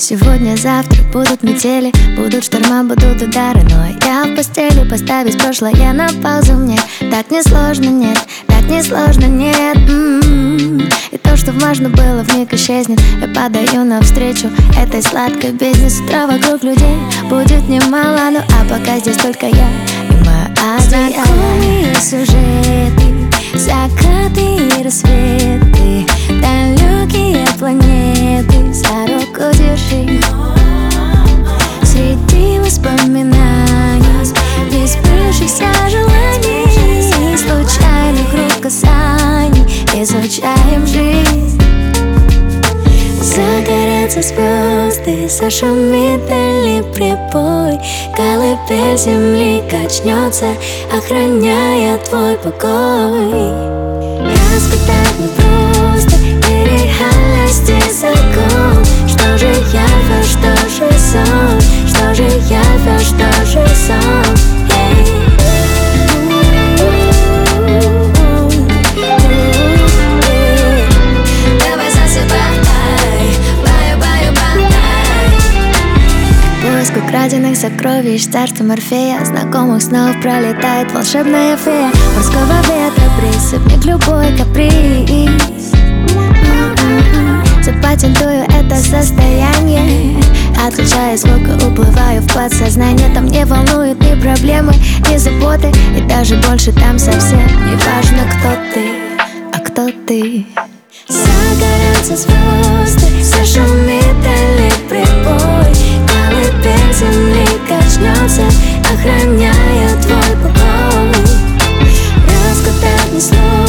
Сегодня-завтра будут метели, будут шторма, будут удары, но я в постели поставить прошлое на паузу. Мне так несложно, нет, так несложно, нет. И то, что важно было, вмиг исчезнет. Я падаю навстречу этой сладкой бездне. С утра вокруг людей будет немало, ну а пока здесь только я и моя одеяло. Знакомые сюжеты, закаты и рассветы, далекие планеты, за руку держи. Среди воспоминаний, несбывшихся желаний, случайных рук касаний, изучаем жизнь. Загорятся звезды, зашумит дальний прибой, колыбель земли качнется, охраняя твой покой. Распытать непросто, нереальности закон. Что же явь, что же сон? Что же явь, что же сон? Давай засыпай, баю-баю-бай. Поиск украденных сокровищ, царство Морфея, знакомых снов пролетает волшебная фея. Морского ветра присыпник любой каприз. Запатентую это состояние, отключая звук и уплываю в подсознание. Там не волнуют ни проблемы, ни заботы, и даже больше там совсем не важно, кто ты, а кто ты. Загорятся звезды, зашумит дальний прибой, колыбель земли качнется, охраняя твой покой. Раскатать несложно.